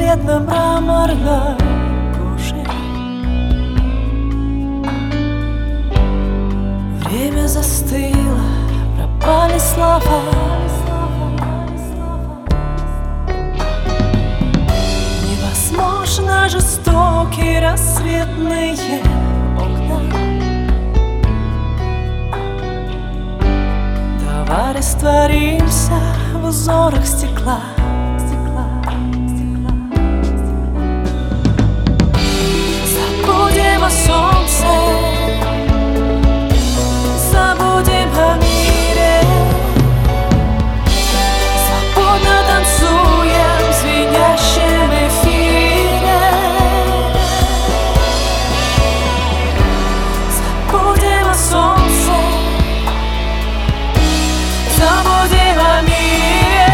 бледно-мраморной коже. Время застыло, пропали слова. Невозможно жестокие рассветные окна. Давай растворимся в узорах стекла. Забудем о солнце, забудем о мире. Свободно танцуем в звенящем эфире. Забудем о солнце, забудем о мире.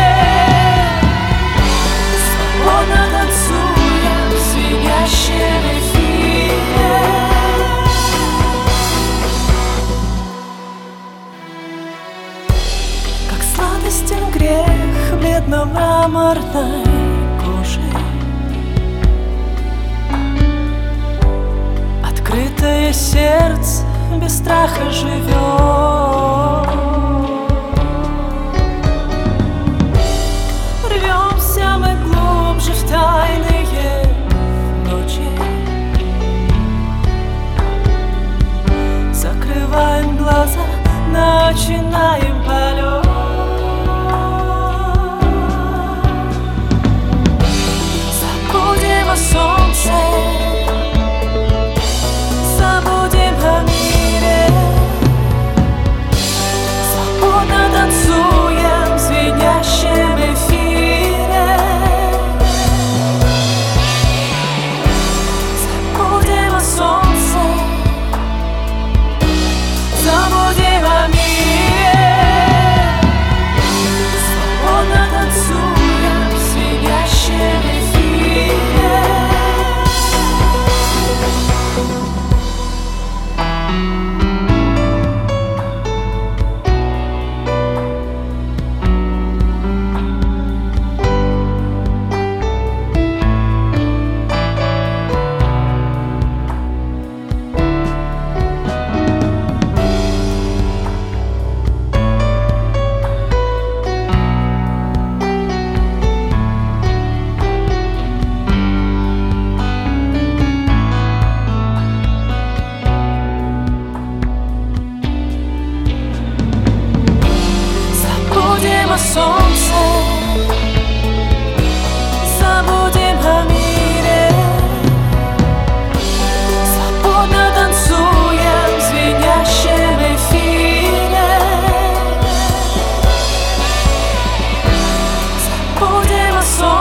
Свободно танцуем в звенящем эфире. Как сладостен грех бледно-мраморной кожи. Открытое сердце без страха живет. Рвемся мы глубже в тайные ночи. Закрываем глаза, начинаем полет. Забудем о солнце, забудем о мире. Свободно танцуем в звенящем эфире. Забудем о солнце, забудем о мире. Свободно танцуем в звенящем эфире. Забудем о солнце, забудем о мире. Свободно танцуем в звенящем эфире. Забудем о солнце.